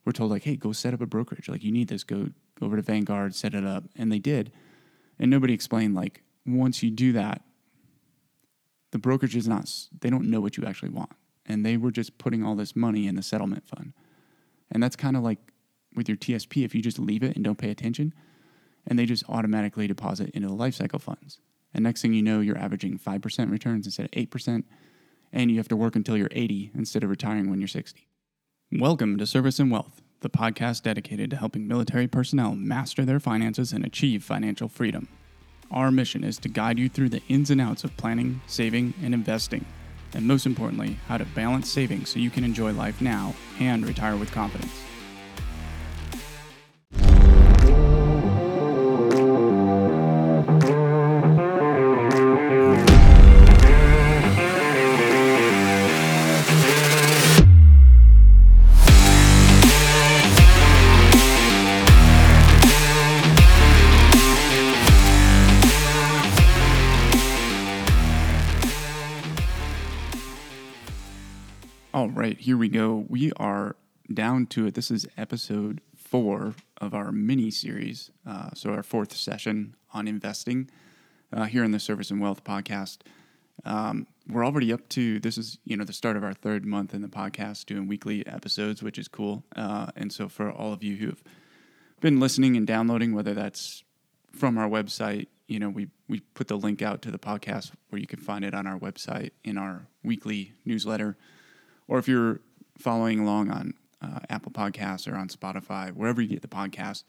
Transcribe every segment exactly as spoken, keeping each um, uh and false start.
we're told like, hey, go set up a brokerage. Like, you need this. Go, go over to Vanguard, set it up. And they did. And nobody explained, like, once you do that, the brokerage is not, they don't know what you actually want. And they were just putting all this money in the settlement fund. And that's kind of like with your T S P, if you just leave it and don't pay attention, and they just automatically deposit into the life cycle funds. And next thing you know, you're averaging five percent returns instead of eight percent, and you have to work until you're eighty instead of retiring when you're sixty. Welcome to Service and Wealth, the podcast dedicated to helping military personnel master their finances and achieve financial freedom. Our mission is to guide you through the ins and outs of planning, saving, and investing, and most importantly, how to balance savings so you can enjoy life now and retire with confidence. All right, here we go. We are down to it. This is episode four of our mini series. Uh, so our fourth session on investing uh, here in the Service and Wealth podcast. Um, we're already up to, this is, you know, the start of our third month in the podcast doing weekly episodes, which is cool. Uh, and so for all of you who've been listening and downloading, whether that's from our website, you know, we, we put the link out to the podcast where you can find it on our website in our weekly newsletter. Or if you're following along on uh, Apple Podcasts or on Spotify, wherever you get the podcast,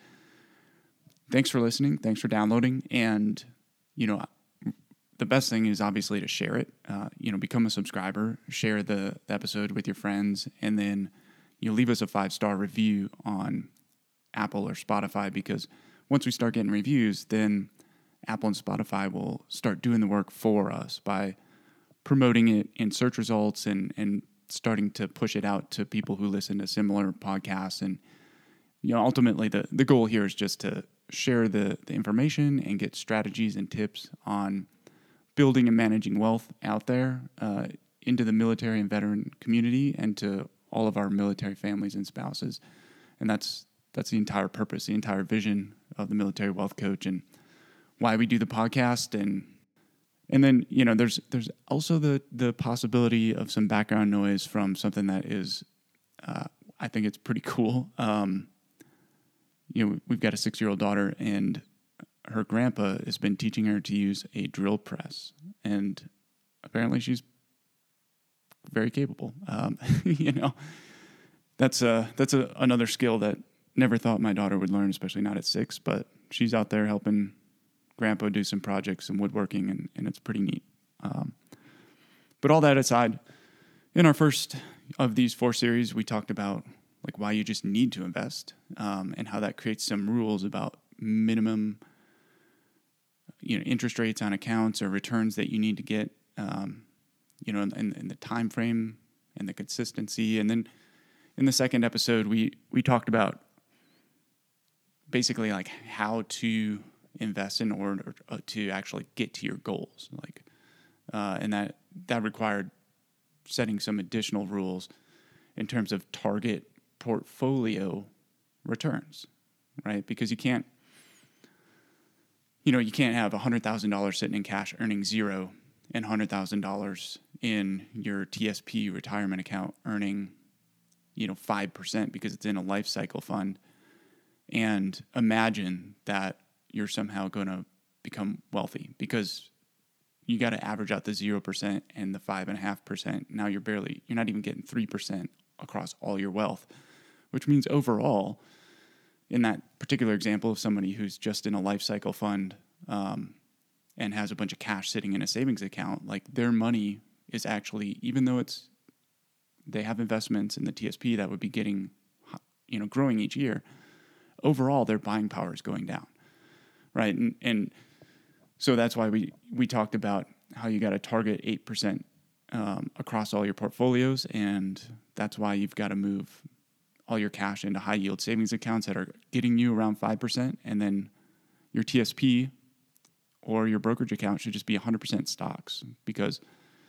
thanks for listening. Thanks for downloading. And, you know, the best thing is obviously to share it. Uh, you know, become a subscriber, share the, the episode with your friends, and then you know, leave us a five-star review on Apple or Spotify, because once we start getting reviews, then Apple and Spotify will start doing the work for us by promoting it in search results and and starting to push it out to people who listen to similar podcasts. And, you know, ultimately the, the goal here is just to share the, the information and get strategies and tips on building and managing wealth out there uh, into the military and veteran community and to all of our military families and spouses. And that's, that's the entire purpose, the entire vision of the Military Wealth Coach and why we do the podcast. And And then, you know, there's there's also the, the possibility of some background noise from something that is, uh, I think it's pretty cool. Um, you know, we've got a six-year-old daughter, and her grandpa has been teaching her to use a drill press. And apparently she's very capable. Um, you know, that's, a, that's a, another skill that never thought my daughter would learn, especially not at six. But she's out there helping Grandpa do some projects and woodworking, and, and it's pretty neat. Um, but all that aside, in our first of these four series, we talked about like why you just need to invest um, and how that creates some rules about minimum, you know, interest rates on accounts or returns that you need to get, um, you know, and, and the time frame and the consistency. And then in the second episode, we we talked about basically like how to invest in order to actually get to your goals, like, uh, and that that required setting some additional rules in terms of target portfolio returns, right? Because you can't, you know, you can't have a hundred thousand dollars sitting in cash earning zero and a hundred thousand dollars in your T S P retirement account earning, you know, five percent because it's in a life cycle fund, and imagine that you're somehow going to become wealthy, because you got to average out the zero percent and the five point five percent. Now you're barely, you're not even getting three percent across all your wealth, which means overall, in that particular example of somebody who's just in a life cycle fund um, and has a bunch of cash sitting in a savings account, like their money is actually, even though it's, they have investments in the T S P that would be getting, you know, growing each year, overall their buying power is going down. Right. And, and so that's why we, we talked about how you got to target eight percent um, across all your portfolios. And that's why you've got to move all your cash into high yield savings accounts that are getting you around five percent. And then your T S P or your brokerage account should just be one hundred percent stocks, because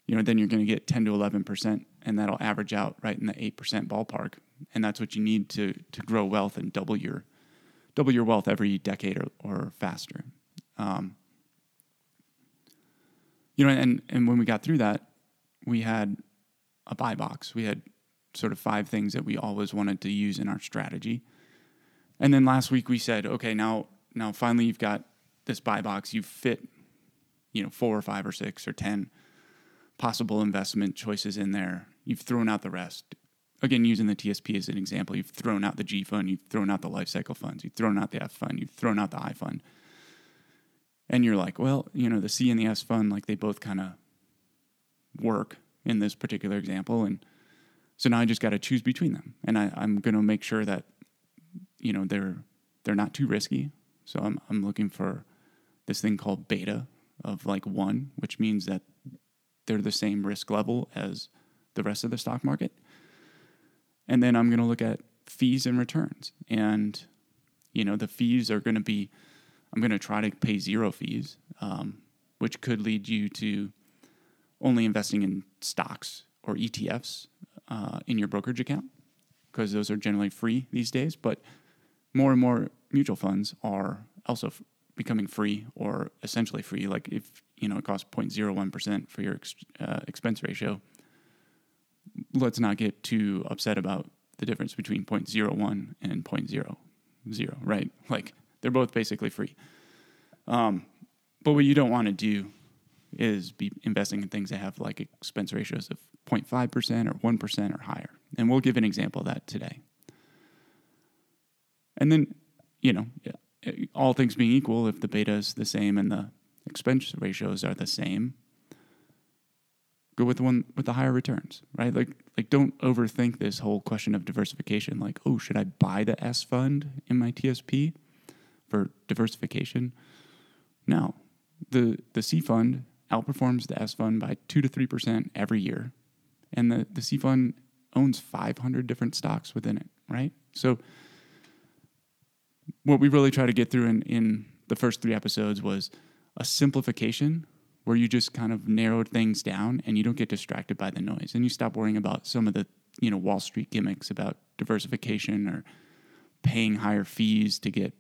you know, then you're going to get ten to eleven percent, and that'll average out right in the eight percent ballpark. And that's what you need to to grow wealth and double your double your wealth every decade or, or faster. Um, you know, and, and when we got through that, we had a buy box. We had sort of five things that we always wanted to use in our strategy. And then last week we said, okay, now now finally you've got this buy box. You fit, you know, four or five or six or ten possible investment choices in there. You've thrown out the rest. Again, using the T S P as an example, you've thrown out the G fund, you've thrown out the life cycle funds, you've thrown out the F fund, you've thrown out the I fund. And you're like, well, you know, the C and the S fund, like they both kind of work in this particular example. And so now I just got to choose between them. And I, I'm going to make sure that, you know, they're they're not too risky. So I'm I'm looking for this thing called beta of like one, which means that they're the same risk level as the rest of the stock market. And then I'm going to look at fees and returns. And, you know, the fees are going to be, I'm going to try to pay zero fees, um, which could lead you to only investing in stocks or E T Fs uh, in your brokerage account, because those are generally free these days. But more and more mutual funds are also f- becoming free or essentially free. Like if, you know, it costs zero point zero one percent for your ex- uh, expense ratio, let's not get too upset about the difference between zero point zero one and zero point zero zero, right? Like they're both basically free. Um, but what you don't want to do is be investing in things that have like expense ratios of zero point five percent or one percent or higher. And we'll give an example of that today. And then, you know, all things being equal, if the beta is the same and the expense ratios are the same, go with the one with the higher returns, right? Like, like don't overthink this whole question of diversification. Like, oh, should I buy the S fund in my T S P for diversification? No, the the C fund outperforms the S fund by two to three percent every year, and the the C fund owns five hundred different stocks within it, right? So, what we really try to get through in in the first three episodes was a simplification, where you just kind of narrowed things down and you don't get distracted by the noise, and you stop worrying about some of the, you know, Wall Street gimmicks about diversification or paying higher fees to get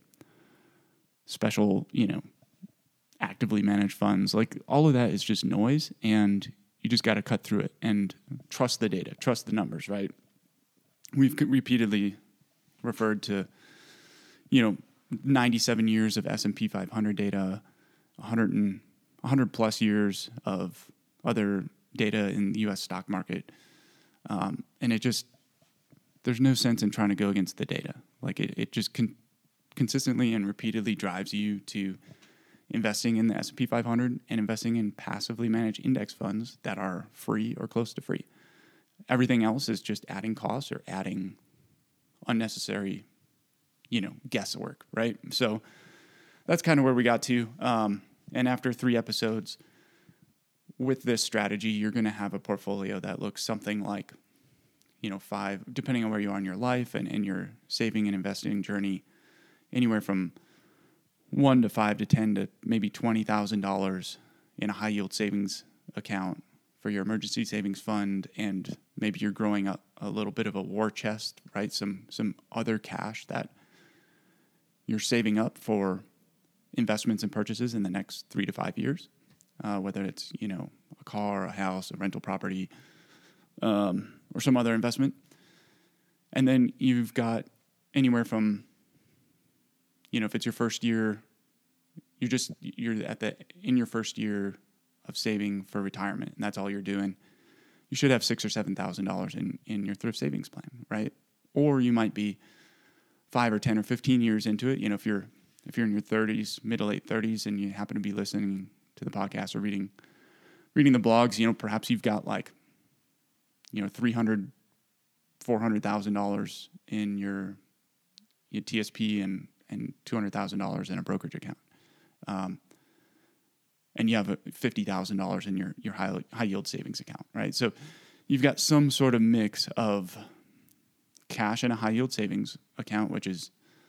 special, you know, actively managed funds. Like all of that is just noise, and you just got to cut through it and trust the data, trust the numbers, right? We've repeatedly referred to, you know, ninety-seven years of S and P five hundred data, one hundred and one hundred plus years of other data in the U S stock market. Um, and it just, there's no sense in trying to go against the data. Like it, it just con- consistently and repeatedly drives you to investing in the S and P five hundred and investing in passively managed index funds that are free or close to free. Everything else is just adding costs or adding unnecessary, you know, guesswork, right? So that's kind of where we got to. Um, And after three episodes with this strategy, you're going to have a portfolio that looks something like, you know, five, depending on where you are in your life and in your saving and investing journey, anywhere from one to five to ten to maybe twenty thousand dollars in a high yield savings account for your emergency savings fund, and maybe you're growing up a little bit of a war chest, right? Some some other cash that you're saving up for investments and purchases in the next three to five years, uh, whether it's, you know, a car, a house, a rental property, um, or some other investment. And then you've got anywhere from, you know, if it's your first year, you're just, you're at the, in your first year of saving for retirement, and that's all you're doing. You should have six or seven thousand dollars in, in your thrift savings plan, right? Or you might be five or ten or fifteen years into it. You know, if you're If you're in your thirties, mid to late thirties, and you happen to be listening to the podcast or reading reading the blogs, you know, perhaps you've got like, you know, three hundred thousand dollars, four hundred thousand dollars in your, your T S P and, and two hundred thousand dollars in a brokerage account. Um, and you have fifty thousand dollars in your, your high, high yield savings account, right? So you've got some sort of mix of cash in a high yield savings account, which is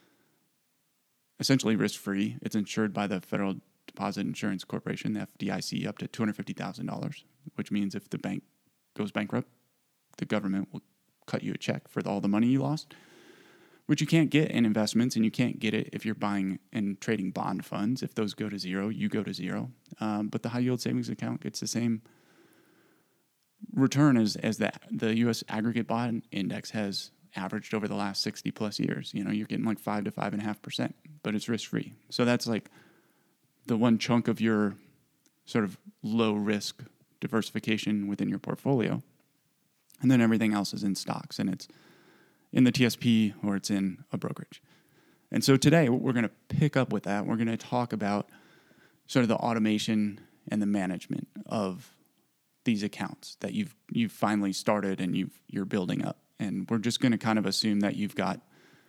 essentially risk-free. It's insured by the Federal Deposit Insurance Corporation, the F D I C, up to two hundred fifty thousand dollars. which means if the bank goes bankrupt, the government will cut you a check for all the money you lost, which you can't get in investments, and you can't get it if you're buying and trading bond funds. If those go to zero, you go to zero. Um, but the high yield savings account gets the same return as as the the U S aggregate bond index has averaged over the last sixty plus years. You know, you're getting like five to five and a half percent, but it's risk free. So that's like the one chunk of your sort of low risk diversification within your portfolio. And then everything else is in stocks, and it's in the T S P or it's in a brokerage. And so today we're going to pick up with that. We're going to talk about sort of the automation and the management of these accounts that you've you've finally started and you've you're building up. And we're just going to kind of assume that you've got,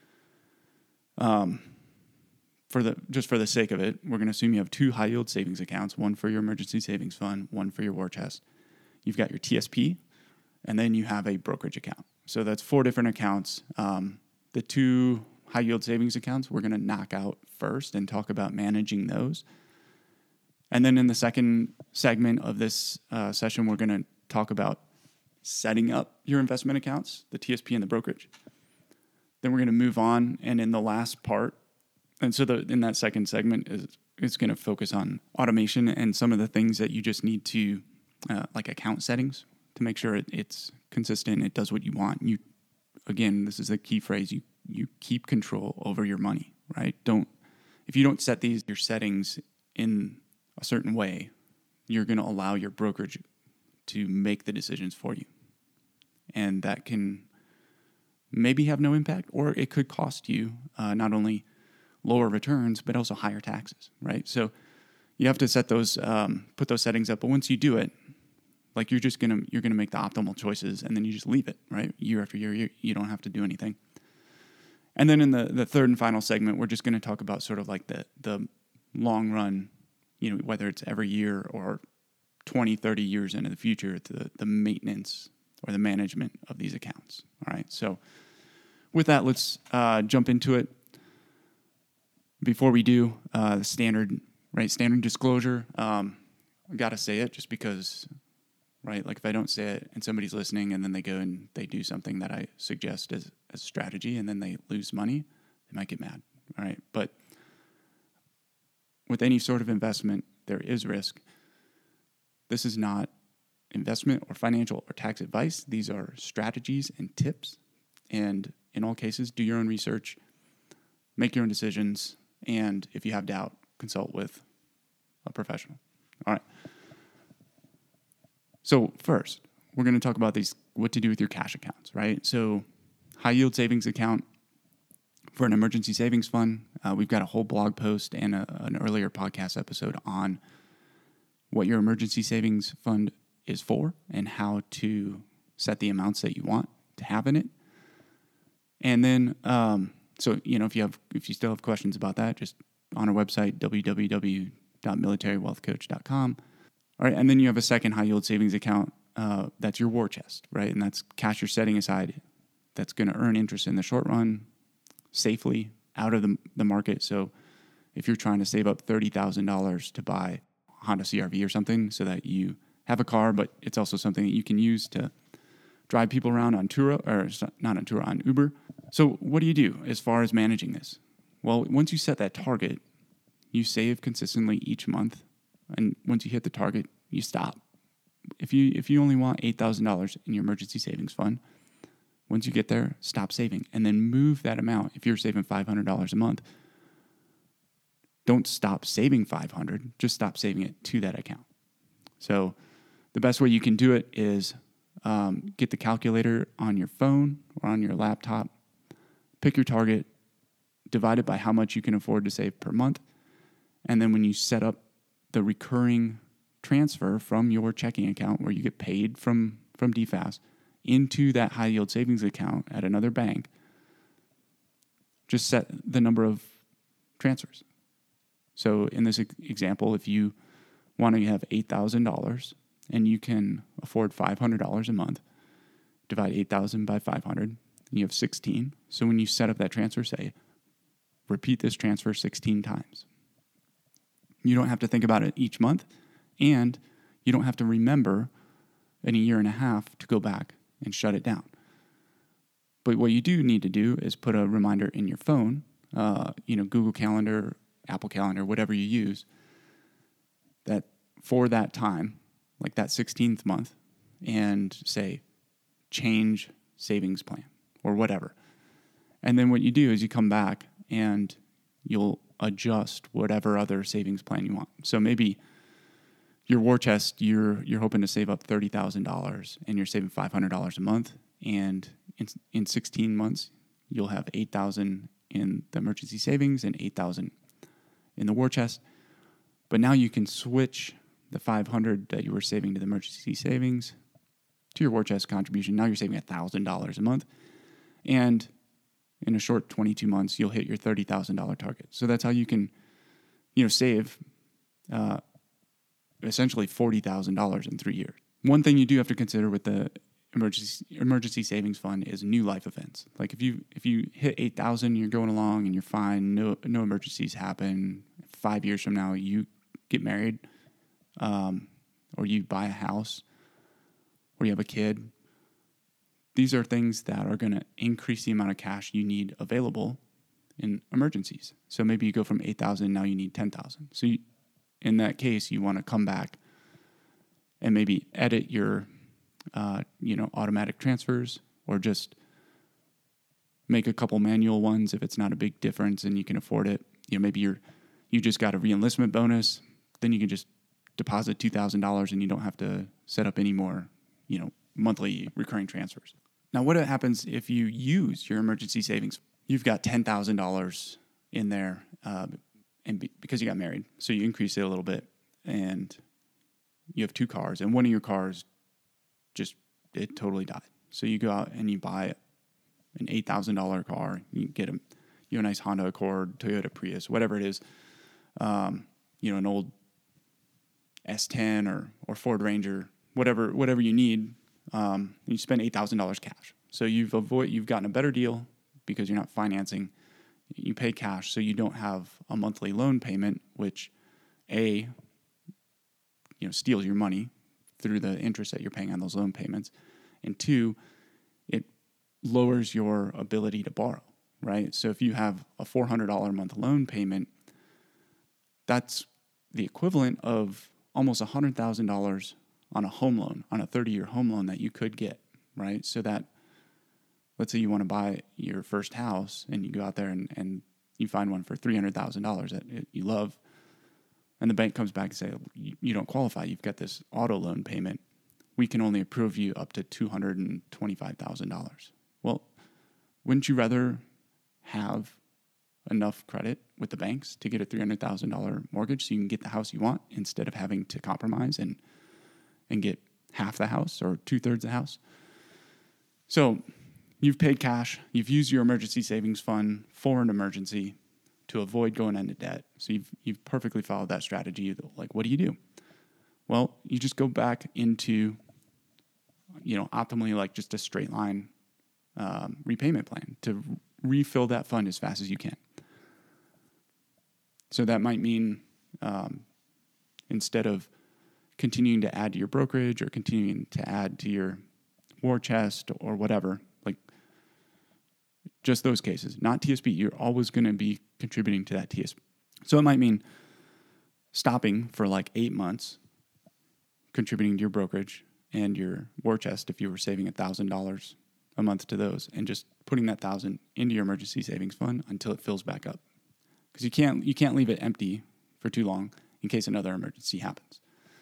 um, for the just for the sake of it, we're going to assume you have two high yield savings accounts, one for your emergency savings fund, one for your war chest. You've got your T S P, and then you have a brokerage account. So that's four different accounts. Um, the two high yield savings accounts we're going to knock out first and talk about managing those. And then in the second segment of this uh, session, we're going to talk about setting up your investment accounts, the T S P and the brokerage. Then we're going to move on, and in the last part, and so the, in that second segment is is going to focus on automation and some of the things that you just need to, uh, like account settings, to make sure it, it's consistent, it does what you want. You, again, this is the key phrase, you you keep control over your money, right? Don't, if you don't set these, your settings in a certain way, you're going to allow your brokerage to make the decisions for you. And that can maybe have no impact, or it could cost you uh, not only lower returns, but also higher taxes, right? So you have to set those, um, put those settings up. But once you do it, like you're just gonna you're gonna make the optimal choices, and then you just leave it, right? Year after year, you, you don't have to do anything. And then in the the third and final segment, we're just gonna talk about sort of like the the long run, you know, whether it's every year or twenty, thirty years into the future, the the maintenance or the management of these accounts. All right. So with that, let's uh, jump into it. Before we do, uh, the standard, right, standard disclosure, um, I got to say it just because, right, like if I don't say it and somebody's listening and then they go and they do something that I suggest as, as a strategy and then they lose money, they might get mad. All right. But with any sort of investment, there is risk. This is not investment or financial or tax advice. These are strategies and tips. And in all cases, do your own research, make your own decisions, and if you have doubt, consult with a professional. All right. So first, we're going to talk about these, what to do with your cash accounts, right? So high yield savings account for an emergency savings fund. Uh, we've got a whole blog post and a, an earlier podcast episode on what your emergency savings fund is for and how to set the amounts that you want to have in it. And then, um, so, you know, if you have, if you still have questions about that, just on our website, w w w dot military wealth coach dot com. All right. And then you have a second high yield savings account. Uh, that's your war chest, right? And that's cash you're setting aside that's going to earn interest in the short run safely out of the, the market. So if you're trying to save up thirty thousand dollars to buy a Honda C R V or something so that you have a car, but it's also something that you can use to drive people around on Turo, or not on Turo, on Uber. So what do you do as far as managing this? Well, once you set that target, you save consistently each month. And once you hit the target, you stop. If you if you only want eight thousand dollars in your emergency savings fund, once you get there, stop saving. And then move that amount. If you're saving five hundred dollars a month, don't stop saving five hundred dollars. Just stop saving it to that account. So the best way you can do it is um, get the calculator on your phone or on your laptop, pick your target, divide it by how much you can afford to save per month, and then when you set up the recurring transfer from your checking account where you get paid from, from D F A S into that high yield savings account at another bank, just set the number of transfers. So in this example, if you want to have eight thousand dollars and you can afford five hundred dollars a month, divide eight thousand by five hundred, and you have sixteen. So when you set up that transfer, say, repeat this transfer sixteen times. You don't have to think about it each month, and you don't have to remember in a year and a half to go back and shut it down. But what you do need to do is put a reminder in your phone, uh, you know, Google Calendar, Apple Calendar, whatever you use, that for that time, like that sixteenth month, and say, change savings plan or whatever. And then what you do is you come back and you'll adjust whatever other savings plan you want. So maybe your war chest, you're you're hoping to save up thirty thousand dollars and you're saving five hundred dollars a month. And in, in sixteen months, you'll have eight thousand dollars in the emergency savings and eight thousand dollars in the war chest. But now you can switch the five hundred dollars that you were saving to the emergency savings to your war chest contribution. Now you're saving one thousand dollars a month. And in a short twenty-two months, you'll hit your thirty thousand dollars target. So that's how you can, you know, save uh, essentially forty thousand dollars in three years. One thing you do have to consider with the emergency emergency savings fund is new life events. Like if you if you hit eight thousand, you're going along and you're fine. No no emergencies happen. Five years from now, you get married, um, or you buy a house, or you have a kid. These are things that are going to increase the amount of cash you need available in emergencies. So maybe you go from eight thousand, now you need ten thousand. So you, in that case, you want to come back and maybe edit your, uh, you know, automatic transfers, or just make a couple manual ones if it's not a big difference and you can afford it. You know, maybe you're you just got a reenlistment bonus, then you can just deposit two thousand dollars and you don't have to set up any more, you know, monthly recurring transfers. Now, what happens if you use your emergency savings? You've got ten thousand dollars in there, uh, and be, because you got married, so you increase it a little bit, and you have two cars, and one of your cars just, it totally died. So you go out and you buy an eight thousand dollars car. You get a, you know, a nice Honda Accord, Toyota Prius, whatever it is, um, you know, an old S ten or or Ford Ranger, whatever whatever you need. Um, and you spend eight thousand dollars cash. So you've avoid you've gotten a better deal because you're not financing. You pay cash, so you don't have a monthly loan payment, which A, you know, steals your money through the interest that you're paying on those loan payments. And two, it lowers your ability to borrow, right? So if you have a four hundred dollars a month loan payment, that's the equivalent of almost one hundred thousand dollars on a home loan, on a thirty-year home loan that you could get, right? So that, let's say you want to buy your first house and you go out there and, and you find one for three hundred thousand dollars that you love, and the bank comes back and say, you don't qualify, you've got this auto loan payment. We can only approve you up to two hundred twenty-five thousand dollars. Well, wouldn't you rather have enough credit with the banks to get a three hundred thousand dollars mortgage so you can get the house you want instead of having to compromise and and get half the house or two-thirds of the house? So you've paid cash. You've used your emergency savings fund for an emergency to avoid going into debt. So you've you've perfectly followed that strategy. Like, what do you do? Well, you just go back into, you know, optimally like just a straight line um, repayment plan to refill that fund as fast as you can. So that might mean um, instead of continuing to add to your brokerage or continuing to add to your war chest or whatever, like just those cases, not T S B. You're always going to be contributing to that T S B. So it might mean stopping for like eight months, contributing to your brokerage and your war chest if you were saving one thousand dollars a month to those, and just putting that one thousand dollars into your emergency savings fund until it fills back up. Because you can't you can't leave it empty for too long in case another emergency happens.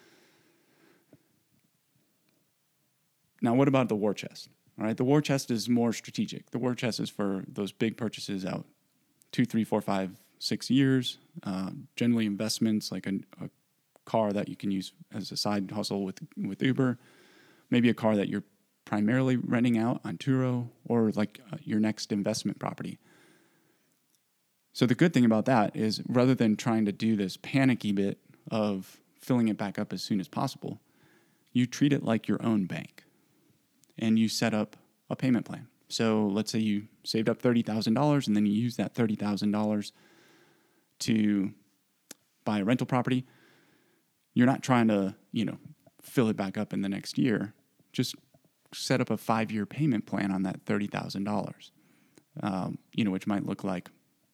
Now, what about the war chest? All right, the war chest is more strategic. The war chest is for those big purchases out two, three, four, five, six years. Uh, generally, investments like a, a car that you can use as a side hustle with with Uber, maybe a car that you're primarily renting out on Turo, or like uh, your next investment property. So the good thing about that is, rather than trying to do this panicky bit of filling it back up as soon as possible, you treat it like your own bank. And you set up a payment plan. So let's say you saved up thirty thousand dollars and then you use that thirty thousand dollars to buy a rental property. You're not trying to, you know, fill it back up in the next year. just set up a five-year payment plan on that thirty thousand dollars, um, you know, which might look like,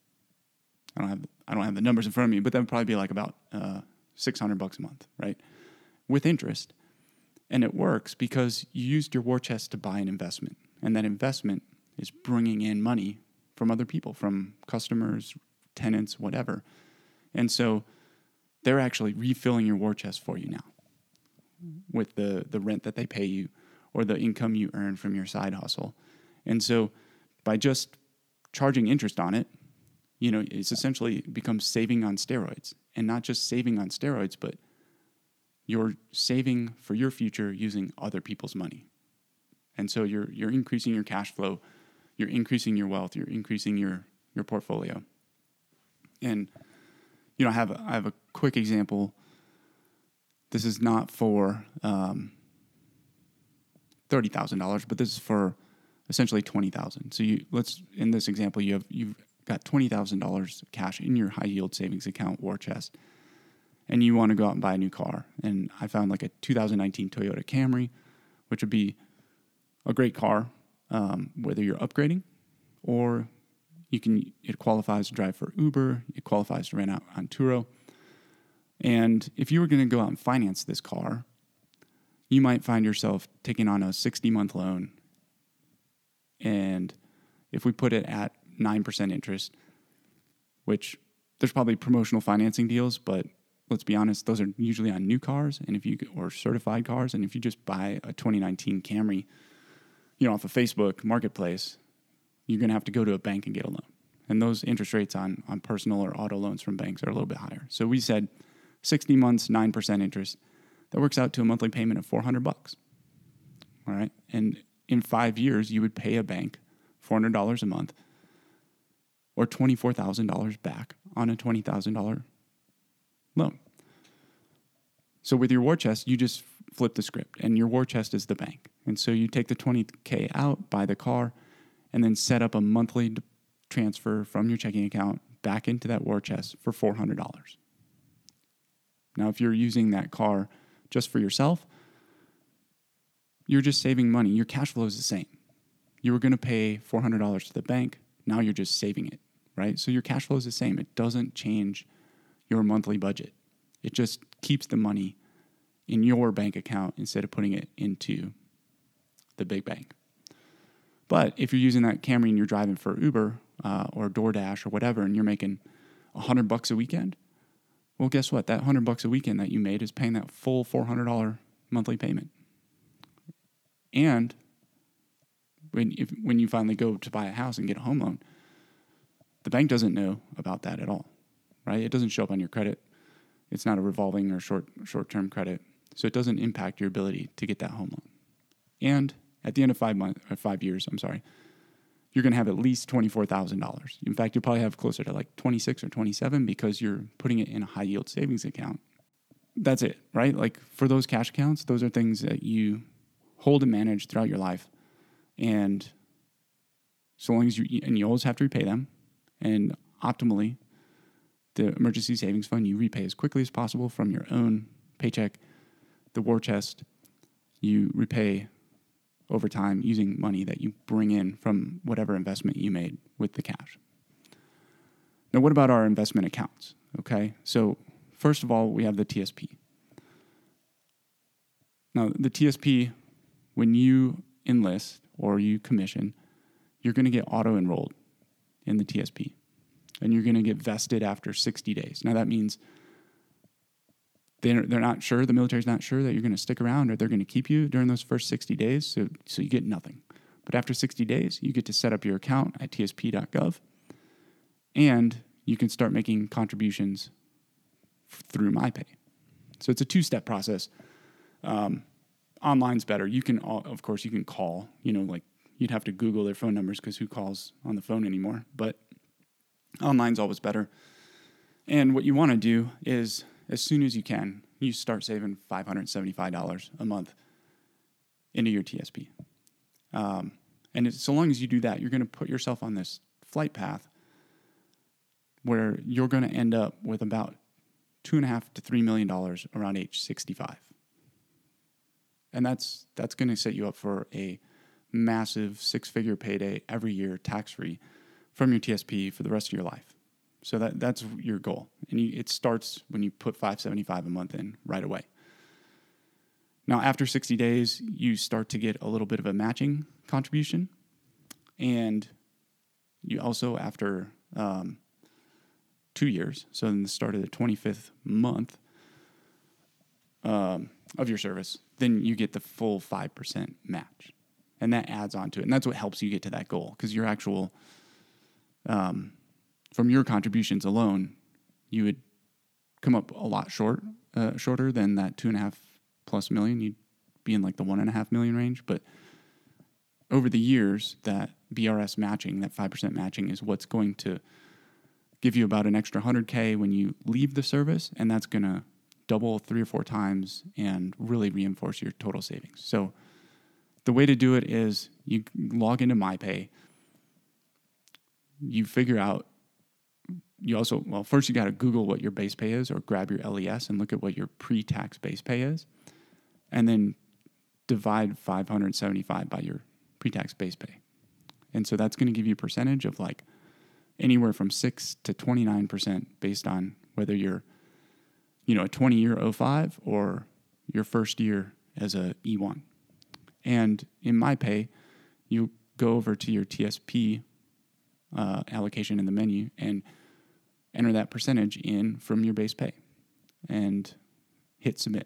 I don't have I don't have the numbers in front of me, but that would probably be like about uh, six hundred bucks a month, right, with interest. And it works because you used your war chest to buy an investment, and that investment is bringing in money from other people, from customers, tenants, whatever. And so they're actually refilling your war chest for you now with the, the rent that they pay you or the income you earn from your side hustle. And so by just charging interest on it, you know, it's essentially becomes saving on steroids. And not just saving on steroids, but you're saving for your future using other people's money. And so you're you're increasing your cash flow, you're increasing your wealth, you're increasing your your portfolio. And you know, I have a, I have a quick example. This is not for um, thirty thousand dollars, but this is for essentially twenty thousand dollars. So you let's in this example, you have you've got twenty thousand dollars cash in your high yield savings account war chest, and you want to go out and buy a new car. And I found like a two thousand nineteen Toyota Camry, which would be a great car, um, whether you're upgrading or you can. It qualifies to drive for Uber. It qualifies to rent out on Turo. And if you were going to go out and finance this car, you might find yourself taking on a sixty-month loan. And if we put it at nine percent interest, which there's probably promotional financing deals, but let's be honest, those are usually on new cars and if you or certified cars. And if you just buy a twenty nineteen Camry, you know, off of Facebook Marketplace, you're going to have to go to a bank and get a loan. And those interest rates on, on personal or auto loans from banks are a little bit higher. So we said sixty months, nine percent interest. That works out to a monthly payment of four hundred bucks. All right. And in five years, you would pay a bank four hundred dollars a month or twenty-four thousand dollars back on a twenty thousand dollars loan. So with your war chest, you just flip the script, and your war chest is the bank. And so you take the twenty K out, buy the car, and then set up a monthly transfer from your checking account back into that war chest for four hundred dollars. Now, if you're using that car just for yourself, you're just saving money. Your cash flow is the same. You were going to pay four hundred dollars to the bank. Now you're just saving it, right? So your cash flow is the same. It doesn't change your monthly budget. It just keeps the money in your bank account instead of putting it into the big bank. But if you're using that Camry and you're driving for Uber uh, or DoorDash or whatever, and you're making one hundred bucks a weekend, well, guess what? That one hundred bucks a weekend that you made is paying that full four hundred dollars monthly payment. And when if, when you finally go to buy a house and get a home loan, the bank doesn't know about that at all, right? It doesn't show up on your credit. It's not a revolving or short short-term credit, so it doesn't impact your ability to get that home loan. And at the end of five months, or five years, I'm sorry, you're going to have at least twenty-four thousand dollars. In fact, you'll probably have closer to like twenty-six or twenty-seven because you're putting it in a high-yield savings account. That's it, right? Like for those cash accounts, those are things that you hold and manage throughout your life. And so long as you, and you always have to repay them. And optimally, the emergency savings fund, you repay as quickly as possible from your own paycheck. The war chest, you repay over time using money that you bring in from whatever investment you made with the cash. Now, what about our investment accounts? Okay, so first of all, we have the T S P. Now, the T S P, when you enlist or you commission, you're going to get auto-enrolled in the T S P, and you're going to get vested after sixty days. Now, that means they're, they're not sure, the military's not sure that you're going to stick around or they're going to keep you during those first sixty days, so, so you get nothing. But after sixty days, you get to set up your account at T S P dot gov, and you can start making contributions f- through MyPay. So it's a two-step process. Um, online's better. You can, of course, you can call, you know, like you'd have to Google their phone numbers because who calls on the phone anymore? But online's always better. And what you want to do is, as soon as you can, you start saving five hundred seventy-five dollars a month into your T S P. Um, and it, so long as you do that, you're going to put yourself on this flight path where you're going to end up with about two and a half to three million dollars around age sixty-five. And that's that's going to set you up for a massive six-figure payday every year, tax-free, from your T S P for the rest of your life. So that that's your goal. And you, it starts when you put five hundred seventy-five dollars a month in right away. Now, after sixty days, you start to get a little bit of a matching contribution. And you also, after um, two years, so in the start of the twenty-fifth month um, of your service, then you get the full five percent match. And that adds on to it. And that's what helps you get to that goal, because your actual, um, from your contributions alone, you would come up a lot short, uh, shorter than that two and a half plus million. You'd be in like the one and a half million range. But over the years, that B R S matching, that five percent matching, is what's going to give you about an extra one hundred K when you leave the service. And that's going to double three or four times and really reinforce your total savings. So the way to do it is you log into MyPay. You figure out, you also, well, first you got to Google what your base pay is, or grab your L E S and look at what your pre-tax base pay is. And then divide five hundred seventy-five by your pre-tax base pay. And so that's going to give you a percentage of like anywhere from six to twenty-nine percent based on whether you're, you know, a twenty year O five or your first year as a E one. And in MyPay, you go over to your T S P uh, allocation in the menu and enter that percentage in from your base pay and hit submit.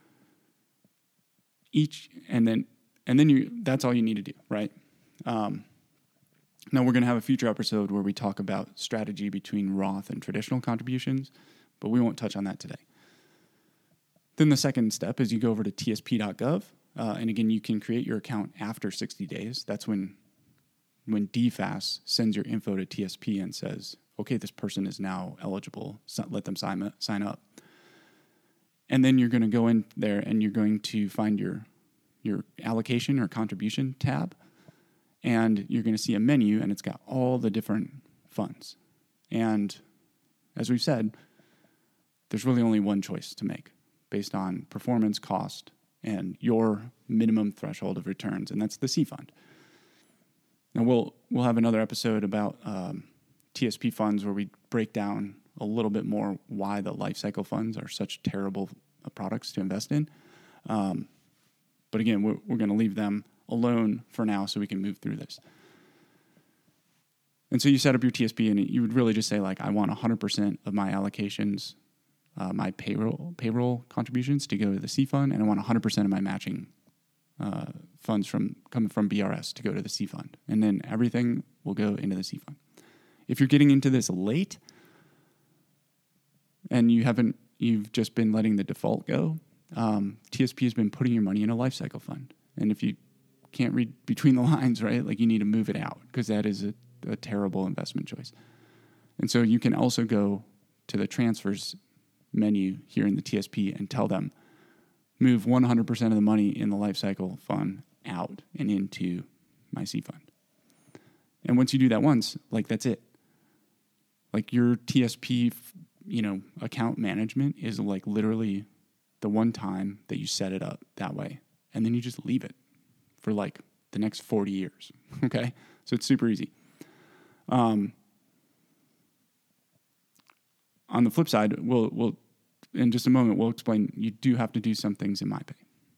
Each and then and then you that's all you need to do, right? Um, now we're going to have a future episode where we talk about strategy between Roth and traditional contributions, but we won't touch on that today. Then the second step is you go over to T S P dot gov. Uh, and again, you can create your account after sixty days. That's when when D F A S sends your info to T S P and says, okay, this person is now eligible. So let them sign up, sign up. And then you're going to go in there and you're going to find your your allocation or contribution tab. And you're going to see a menu, and it's got all the different funds. And as we've said, there's really only one choice to make based on performance, cost, and your minimum threshold of returns, and that's the C fund. Now we'll we'll have another episode about um, T S P funds where we break down a little bit more why the life cycle funds are such terrible uh, products to invest in. Um, but again, we're, we're going to leave them alone for now so we can move through this. And so you set up your T S P, and you would really just say, like, I want one hundred percent of my allocations, Uh, my payroll payroll contributions to go to the C fund, and I want one hundred percent of my matching uh, funds from coming from B R S to go to the C fund, and then everything will go into the C fund. If you're getting into this late and you haven't, you've just been letting the default go, um, T S P has been putting your money in a life cycle fund, and if you can't read between the lines, right, like you need to move it out because that is a, a terrible investment choice. And so you can also go to the transfers menu here in the T S P and tell them, move one hundred percent of the money in the life cycle fund out and into my C fund. And once you do that once, like that's it. Like your T S P, you know, account management is like literally the one time that you set it up that way. And then you just leave it for like the next forty years. Okay. So it's super easy. Um, on the flip side, we'll, we'll, in just a moment, we'll explain you do have to do some things in MyPay.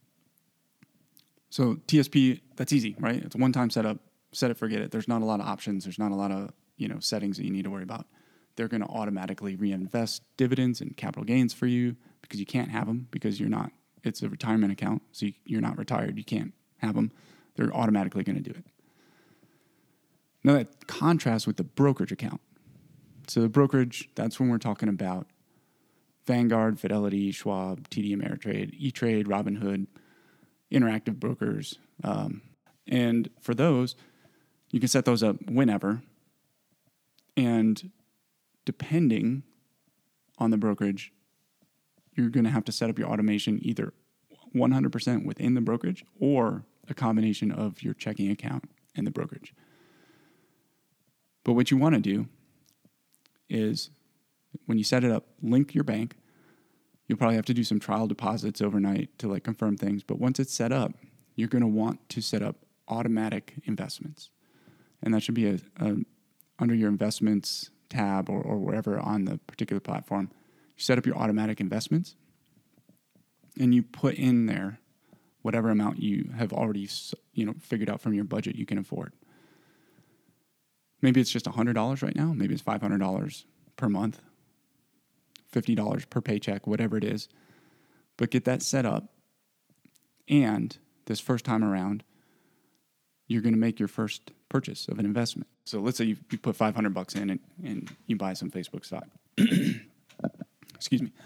So T S P, that's easy, right? It's a one-time setup, set it, forget it. There's not a lot of options. There's not a lot of, you know, settings that you need to worry about. They're going to automatically reinvest dividends and capital gains for you because you can't have them because you're not, it's a retirement account. So you, you're not retired. You can't have them. They're automatically going to do it. Now that contrasts with the brokerage account. So the brokerage, that's when we're talking about Vanguard, Fidelity, Schwab, T D Ameritrade, E-Trade, Robinhood, Interactive Brokers. Um, and for those, you can set those up whenever. And depending on the brokerage, you're going to have to set up your automation either one hundred percent within the brokerage or a combination of your checking account and the brokerage. But what you want to do is when you set it up, link your bank, You'll probably have to do some trial deposits overnight to like confirm things. But once it's set up, you're going to want to set up automatic investments. And that should be a, a under your investments tab or, or wherever on the particular platform. You set up your automatic investments and you put in there whatever amount you have already, you know, figured out from your budget you can afford. Maybe it's just one hundred dollars right now. Maybe it's five hundred dollars per month, fifty dollars per paycheck, whatever it is. But get that set up. And this first time around, you're going to make your first purchase of an investment. So let's say you, you put five hundred bucks in and, and you buy some Facebook stock. Excuse me.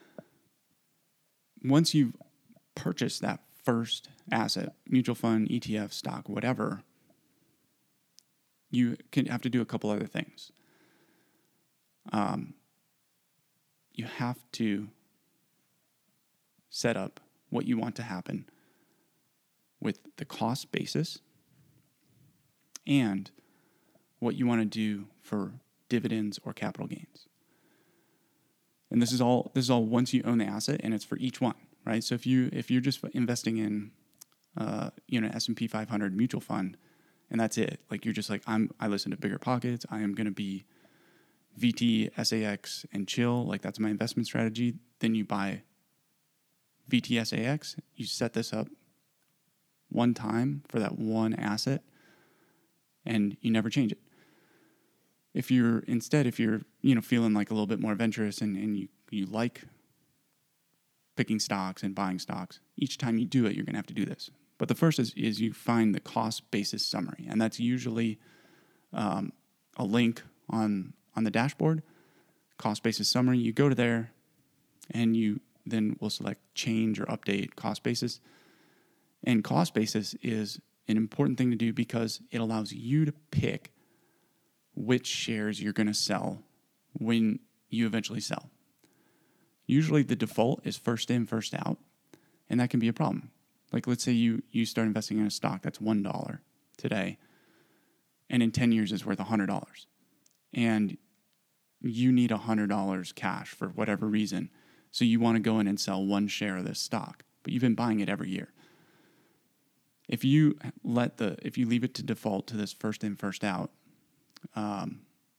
Once you've purchased that first asset, mutual fund, E T F, stock, whatever, you can have to do a couple other things. Um, you have to set up what you want to happen with the cost basis and what you want to do for dividends or capital gains. And this is all this is all once you own the asset, and it's for each one, right? So if you if you're just investing in uh, you know, S and P five hundred mutual fund, and that's it, like you're just like I'm I listen to Bigger Pockets, I am going to be V T, S A X, and chill, like that's my investment strategy. Then you buy V T S A X, you set this up one time for that one asset, and you never change it. If you're instead, if you're you know feeling like a little bit more adventurous and, and you, you like picking stocks and buying stocks, each time you do it, you're going to have to do this. But the first is, is you find the cost basis summary, and that's usually um, a link on on the dashboard, cost basis summary. You go to there, and you then will select change or update cost basis. And cost basis is an important thing to do because it allows you to pick which shares you're going to sell when you eventually sell. Usually the default is first in, first out, and that can be a problem. Like let's say you, you start investing in a stock that's one dollar today, and in ten years it's worth one hundred dollars. And you need one hundred dollars cash for whatever reason, so you want to go in and sell one share of this stock, but you've been buying it every year. If you let the if you leave it to default to this first in, first out, um,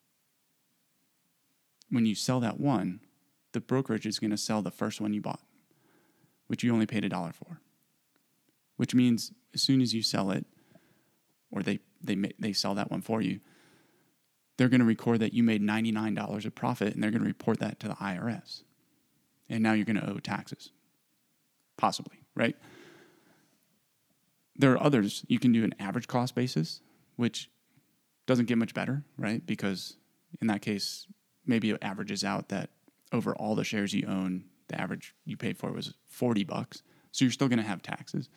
when you sell that one, the brokerage is going to sell the first one you bought, which you only paid a dollar for. Which means as soon as you sell it, or they they they sell that one for you, they're going to record that you made ninety-nine dollars of profit, and they're going to report that to the I R S. And now you're going to owe taxes, possibly, right? There are others. You can do an average cost basis, which doesn't get much better, right? Because in that case, maybe it averages out that over all the shares you own, the average you paid for was forty bucks. So you're still going to have taxes.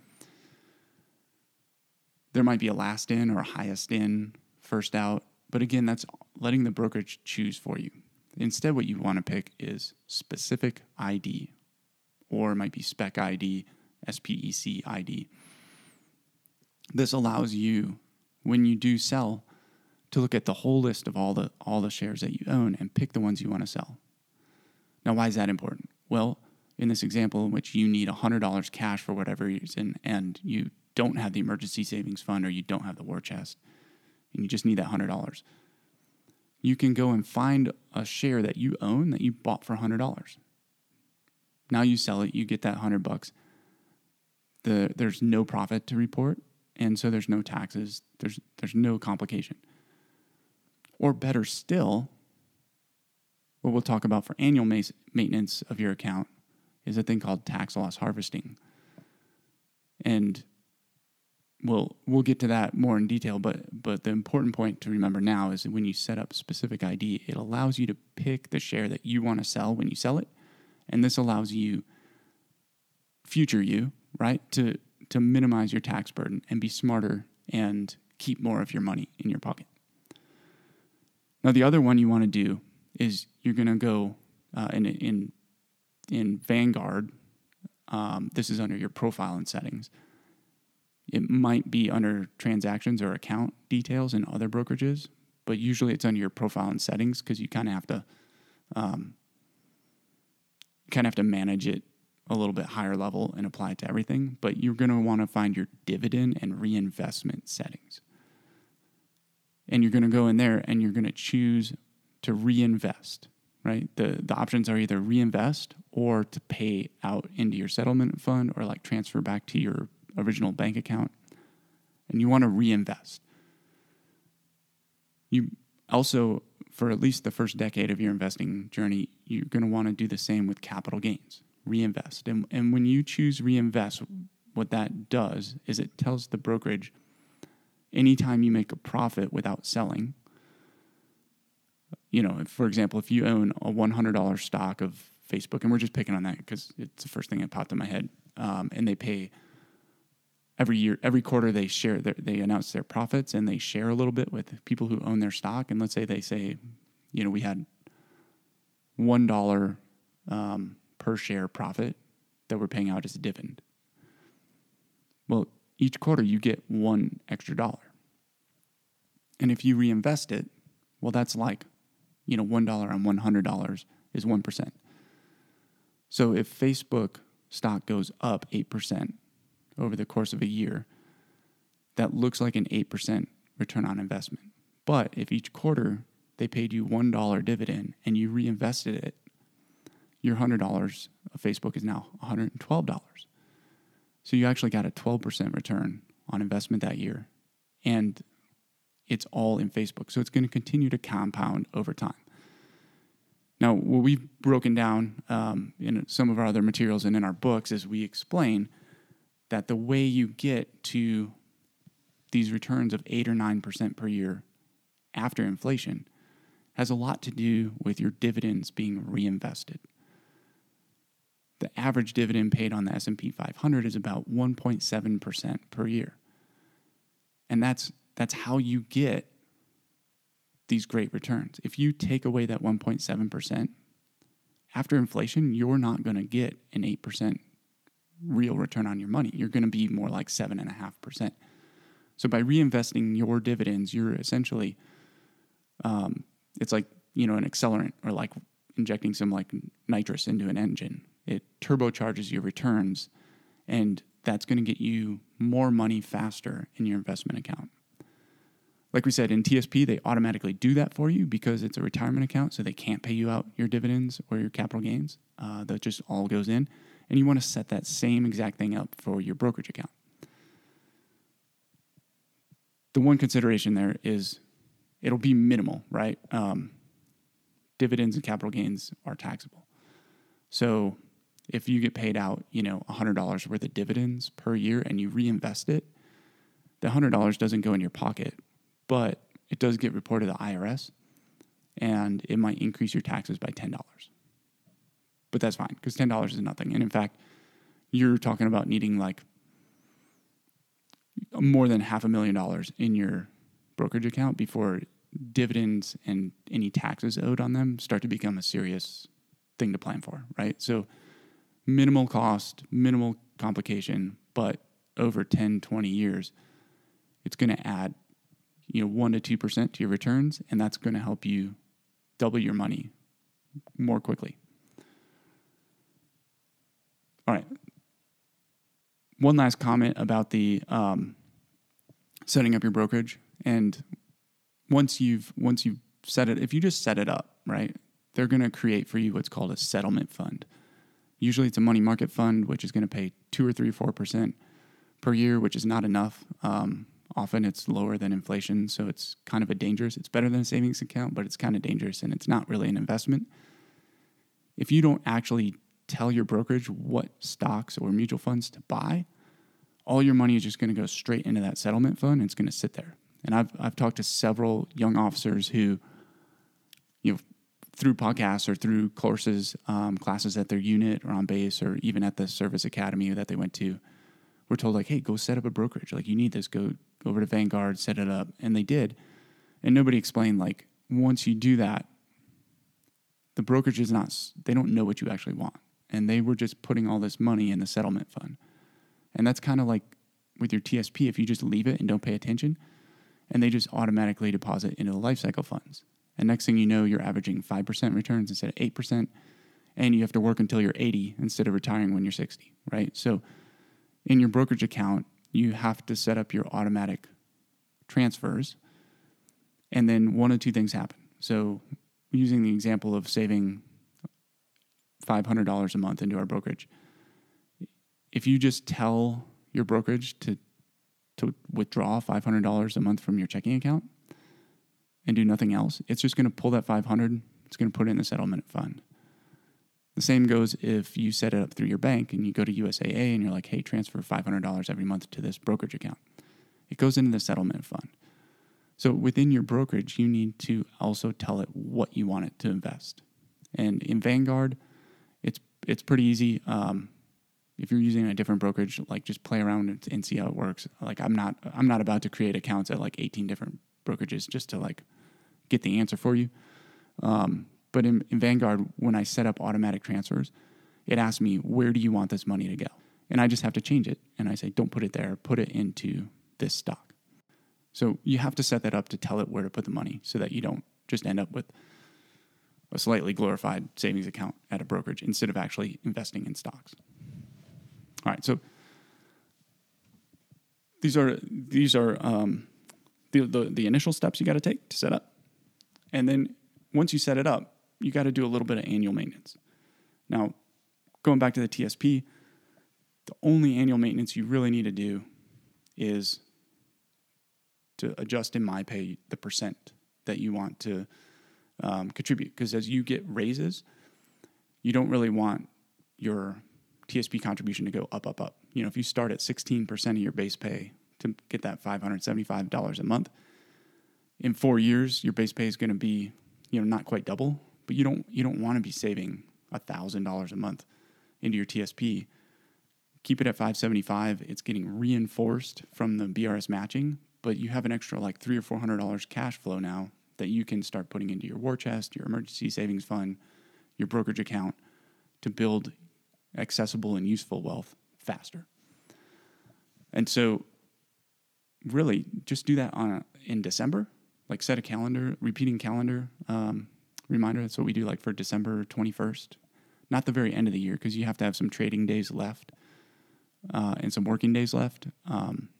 There might be a last in or a highest in, first out. But again, that's letting the brokerage choose for you. Instead, what you want to pick is specific I D, or it might be spec I D, S P E C I D. This allows you, when you do sell, to look at the whole list of all the all the shares that you own and pick the ones you want to sell. Now, why is that important? Well, in this example in which you need one hundred dollars cash for whatever reason, and you don't have the emergency savings fund or you don't have the war chest, and you just need that one hundred dollars, you can go and find a share that you own that you bought for one hundred dollars. Now you sell it, you get that one hundred bucks. The, there's no profit to report, and so there's no taxes. There's there's no complication. Or better still, what we'll talk about for annual ma- maintenance of your account is a thing called tax loss harvesting. And we'll we'll get to that more in detail, but but the important point to remember now is that when you set up specific I D, it allows you to pick the share that you want to sell when you sell it. And this allows you, future you, right, to to minimize your tax burden and be smarter and keep more of your money in your pocket. Now, the other one you want to do is you're going to go uh, in in in Vanguard. Um, this is under your profile and settings. It might be under transactions or account details in other brokerages, but usually it's under your profile and settings because you kind of have to, um, kind of have to manage it a little bit higher level and apply it to everything, but you're going to want to find your dividend and reinvestment settings. And you're going to go in there and you're going to choose to reinvest, right? The the options are either reinvest or to pay out into your settlement fund or like transfer back to your original bank account. And you want to reinvest. You also, for at least the first decade of your investing journey, you're going to want to do the same with capital gains. Reinvest. And, and when you choose reinvest, what that does is it tells the brokerage anytime you make a profit without selling, you know, if, for example, if you own a one hundred dollars stock of Facebook, and we're just picking on that because it's the first thing that popped in my head, um, and they pay every year, every quarter they share, their, they announce their profits and they share a little bit with people who own their stock. And let's say they say, you know, we had one dollar um, per share profit that we're paying out as a dividend. Well, each quarter you get one extra dollar. And if you reinvest it, well, that's like, you know, one dollar on one hundred dollars is one percent. So if Facebook stock goes up eight percent over the course of a year, that looks like an eight percent return on investment. But if each quarter they paid you one dollar dividend and you reinvested it, your one hundred dollars of Facebook is now one hundred twelve dollars. So you actually got a twelve percent return on investment that year. And it's all in Facebook. So it's going to continue to compound over time. Now, what we've broken down um, in some of our other materials and in our books is we explain that the way you get to these returns of eight or nine percent per year after inflation has a lot to do with your dividends being reinvested. The average dividend paid on the S and P five hundred is about one point seven percent per year. And that's that's how you get these great returns. If you take away that one point seven percent, after inflation, you're not going to get an eight percent real return on your money. You're going to be more like seven point five percent. So by reinvesting your dividends, you're essentially, um, it's like, you know, an accelerant or like injecting some like nitrous into an engine. It turbocharges your returns, and that's going to get you more money faster in your investment account. Like we said, in T S P, they automatically do that for you because it's a retirement account, so they can't pay you out your dividends or your capital gains. Uh, that just all goes in. And you want to set that same exact thing up for your brokerage account. The one consideration there is it'll be minimal, right? Um, dividends and capital gains are taxable. So if you get paid out, you know, one hundred dollars worth of dividends per year and you reinvest it, the one hundred dollars doesn't go in your pocket, but it does get reported to the I R S, and it might increase your taxes by ten dollars. But that's fine, because ten dollars is nothing. And in fact, you're talking about needing like more than half a million dollars in your brokerage account before dividends and any taxes owed on them start to become a serious thing to plan for, right? So minimal cost, minimal complication, but over ten, twenty years, it's going to add, you know, one to two percent to your returns, and that's going to help you double your money more quickly. All right. One last comment about the um, setting up your brokerage. And once you've once you've set it, if you just set it up, right, they're going to create for you what's called a settlement fund. Usually it's a money market fund, which is going to pay two or three, four percent per year, which is not enough. Um, often it's lower than inflation, so it's kind of a dangerous. It's better than a savings account, but it's kind of dangerous, and it's not really an investment. If you don't actually tell your brokerage what stocks or mutual funds to buy, all your money is just going to go straight into that settlement fund, and it's going to sit there. And I've I've talked to several young officers who, you know, through podcasts or through courses, um, classes at their unit or on base or even at the service academy that they went to, were told like, hey, go set up a brokerage. Like, you need this. Go, go over to Vanguard, set it up. And they did. And nobody explained, like, once you do that, the brokerage is not, they don't know what you actually want. And they were just putting all this money in the settlement fund. And that's kind of like with your T S P, if you just leave it and don't pay attention, and they just automatically deposit into the life cycle funds. And next thing you know, you're averaging five percent returns instead of eight percent. and you have to work until you're eighty instead of retiring when you're sixty, right? So in your brokerage account, you have to set up your automatic transfers, and then one of two things happen. So using the example of saving five hundred dollars a month into our brokerage, if you just tell your brokerage to to withdraw five hundred dollars a month from your checking account and do nothing else, it's just going to pull that five hundred dollars, it's going to put it in the settlement fund. The same goes if you set it up through your bank and you go to U S A A and you're like, hey, transfer five hundred dollars every month to this brokerage account. It goes into the settlement fund. So within your brokerage, you need to also tell it what you want it to invest. And in Vanguard, it's it's pretty easy. Um, if you're using a different brokerage, like just play around and, and see how it works. Like I'm not I'm not about to create accounts at like eighteen different brokerages just to like get the answer for you. Um, but in, in Vanguard, when I set up automatic transfers, it asks me, where do you want this money to go? And I just have to change it. And I say, don't put it there, put it into this stock. So you have to set that up to tell it where to put the money so that you don't just end up with a slightly glorified savings account at a brokerage instead of actually investing in stocks. All right, so these are these are um, the, the the initial steps you got to take to set up, and then once you set it up, you got to do a little bit of annual maintenance. Now, going back to the T S P, the only annual maintenance you really need to do is to adjust in MyPay the percent that you want to um, contribute. Because as you get raises, you don't really want your T S P contribution to go up, up, up. You know, if you start at sixteen percent of your base pay to get that five hundred seventy-five dollars a month, in four years, your base pay is going to be, you know, not quite double, but you don't you don't want to be saving one thousand dollars a month into your T S P. Keep it at five seventy-five. It's getting reinforced from the B R S matching, but you have an extra like three or four hundred dollars cash flow now that you can start putting into your war chest, your emergency savings fund, your brokerage account to build accessible and useful wealth faster. And so really just do that on a, in December, like set a calendar, repeating calendar um, reminder. That's what we do like for December twenty-first, not the very end of the year, because you have to have some trading days left uh, and some working days left. Um,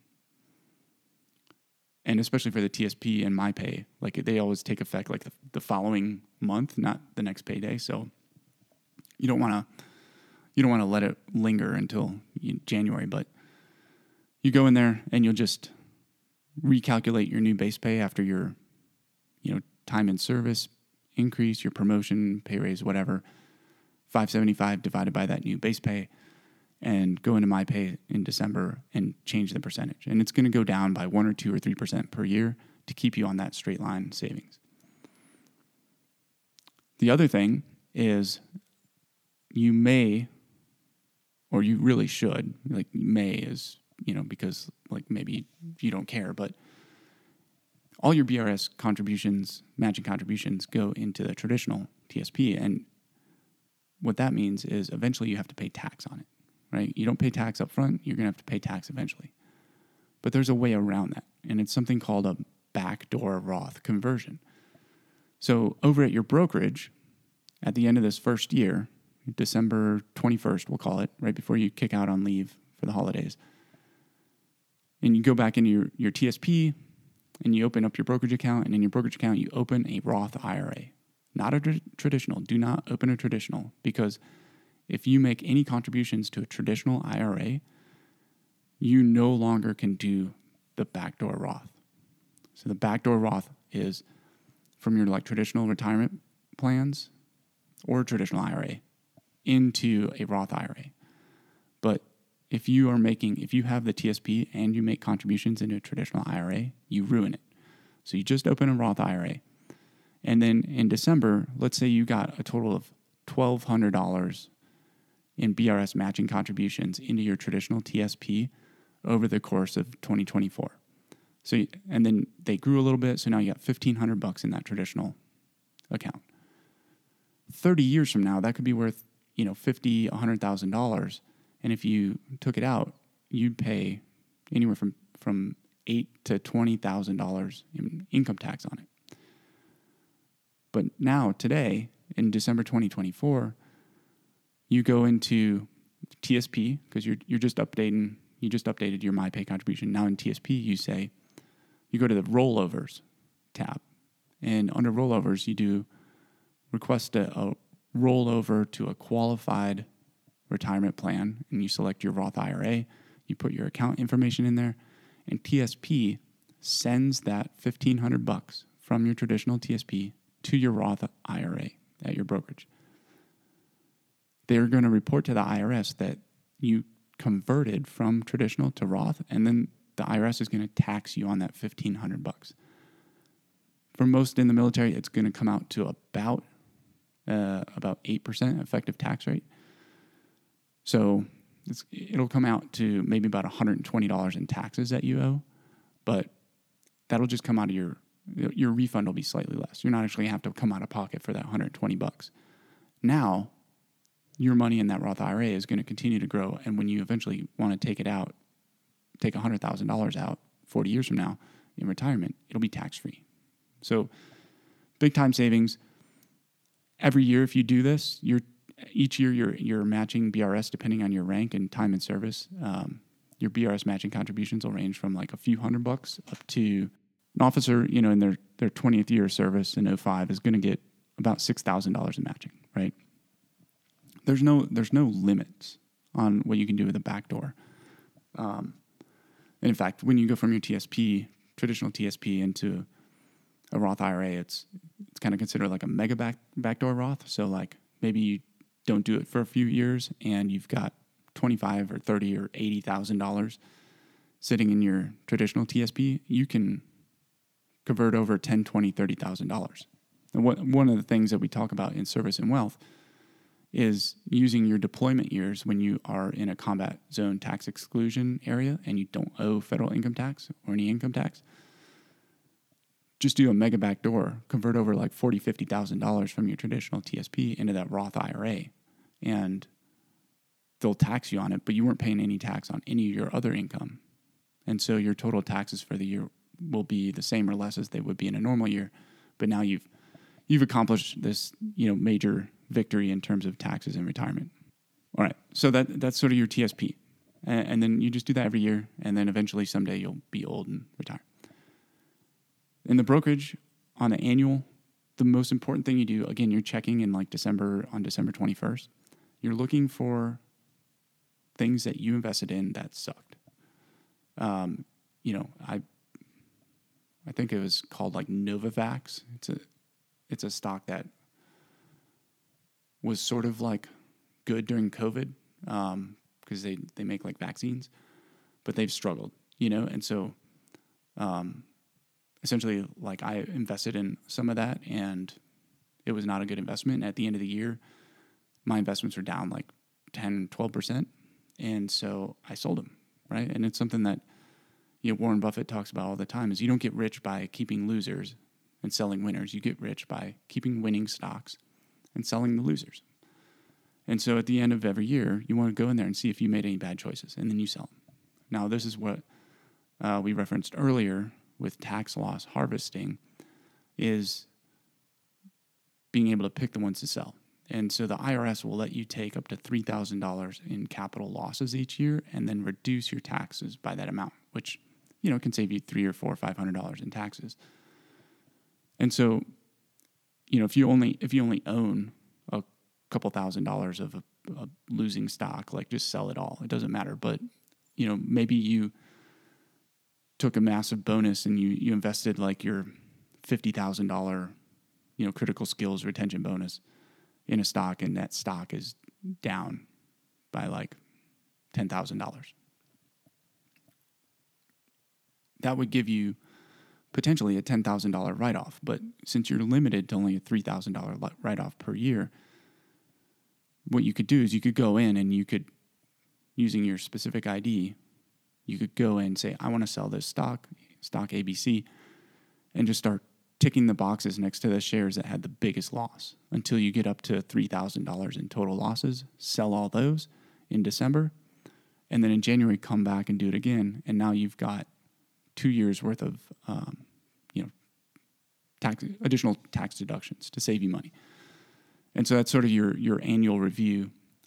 and especially for the T S P and MyPay, like they always take effect like the, the following month, not the next payday. So you don't want to You don't want to let it linger until January, but you go in there and you'll just recalculate your new base pay after your, you know, time in service increase, your promotion, pay raise, whatever, five seventy-five divided by that new base pay, and go into MyPay in December and change the percentage. And it's going to go down by one or two or three percent per year to keep you on that straight line savings. The other thing is you may, or you really should, like may is, you know, because like maybe you don't care, but all your B R S contributions, matching contributions go into the traditional T S P. And what that means is eventually you have to pay tax on it, right? You don't pay tax up front, you're going to have to pay tax eventually. But there's a way around that, and it's something called a backdoor Roth conversion. So over at your brokerage, at the end of this first year, December twenty-first, we'll call it, right before you kick out on leave for the holidays, and you go back into your, your T S P, and you open up your brokerage account, and in your brokerage account, you open a Roth I R A. Not a tr- traditional. Do not open a traditional, because if you make any contributions to a traditional I R A, you no longer can do the backdoor Roth. So the backdoor Roth is from your like traditional retirement plans or traditional I R A into a Roth I R A. But if you are making, if you have the T S P and you make contributions into a traditional I R A, you ruin it. So you just open a Roth I R A. And then in December, let's say you got a total of twelve hundred dollars in B R S matching contributions into your traditional T S P over the course of twenty twenty-four. So, you, and then they grew a little bit, so now you got fifteen hundred bucks in that traditional account. thirty years from now, that could be worth, you know, fifty thousand dollars, one hundred thousand dollars. And if you took it out, you'd pay anywhere from, from eight thousand to twenty thousand dollars in income tax on it. But now, today, in December twenty twenty-four, you go into T S P because you're you're just updating. You just updated your MyPay contribution. Now in T S P, you say you go to the rollovers tab, and under rollovers, you do request a, a rollover to a qualified retirement plan, and you select your Roth I R A. You put your account information in there, and T S P sends that fifteen hundred bucks from your traditional T S P to your Roth I R A at your brokerage. They're going to report to the I R S that you converted from traditional to Roth, and then the I R S is going to tax you on that fifteen hundred bucks. For most in the military, it's going to come out to about uh, about eight percent effective tax rate. So it's, it'll come out to maybe about one hundred twenty dollars in taxes that you owe, but that'll just come out of your, your refund will be slightly less. You're not actually going to have to come out of pocket for that one hundred twenty bucks. Now, your money in that Roth I R A is going to continue to grow, and when you eventually want to take it out, take one hundred thousand dollars out forty years from now in retirement, it'll be tax-free. So big time savings. Every year if you do this, you're each year you're you're matching B R S depending on your rank and time in service. Um, your B R S matching contributions will range from like a few hundred bucks up to an officer, you know, in their, their twentieth year of service in oh five is going to get about six thousand dollars in matching, right? There's no there's no limits on what you can do with a backdoor. Um, and in fact, when you go from your T S P, traditional T S P, into a Roth I R A, it's it's kind of considered like a mega back, backdoor Roth. So like maybe you don't do it for a few years and you've got twenty-five or thirty or eighty thousand dollars sitting in your traditional T S P, you can convert over ten, twenty, thirty thousand dollars. And what one of the things that we talk about in Service and Wealth is using your deployment years when you are in a combat zone tax exclusion area and you don't owe federal income tax or any income tax. Just do a mega backdoor, convert over like forty thousand dollars, fifty thousand dollars from your traditional T S P into that Roth I R A, and they'll tax you on it, but you weren't paying any tax on any of your other income. And so your total taxes for the year will be the same or less as they would be in a normal year, but now you've you've accomplished this, you know, major victory in terms of taxes and retirement. All right, so that that's sort of your T S P. And, and then you just do that every year, and then eventually someday you'll be old and retire. In the brokerage, on an annual, the most important thing you do, again, you're checking in like December, on December twenty-first. You're looking for things that you invested in that sucked. Um, you know, I I think it was called like Novavax. It's a it's a stock that was sort of like good during COVID um, because they, they make like vaccines, but they've struggled, you know? And so um, essentially like I invested in some of that and it was not a good investment. And at the end of the year, my investments were down like ten, twelve percent. And so I sold them, right? And it's something that, you know, Warren Buffett talks about all the time is you don't get rich by keeping losers and selling winners. You get rich by keeping winning stocks and selling the losers. And so at the end of every year, you want to go in there and see if you made any bad choices, and then you sell them. Now, this is what uh, we referenced earlier with tax loss harvesting, is being able to pick the ones to sell. And so the I R S will let you take up to three thousand dollars in capital losses each year and then reduce your taxes by that amount, which, you know, can save you three or four or five hundred dollars in taxes. And so, you know, if you only if you only own a couple thousand dollars of a, a losing stock, like just sell it all. It doesn't matter. But, you know, maybe you took a massive bonus and you you invested like your fifty thousand dollars, you know, critical skills retention bonus in a stock, and that stock is down by like ten thousand dollars. That would give you potentially a ten thousand dollars write-off. But since you're limited to only a three thousand dollars write-off per year, what you could do is you could go in and you could, using your specific I D, you could go in and say, I want to sell this stock, stock A B C, and just start ticking the boxes next to the shares that had the biggest loss until you get up to three thousand dollars in total losses, sell all those in December, and then in January come back and do it again, and now you've got two years worth of um, you know tax additional tax deductions to save you money. And so that's sort of your your annual review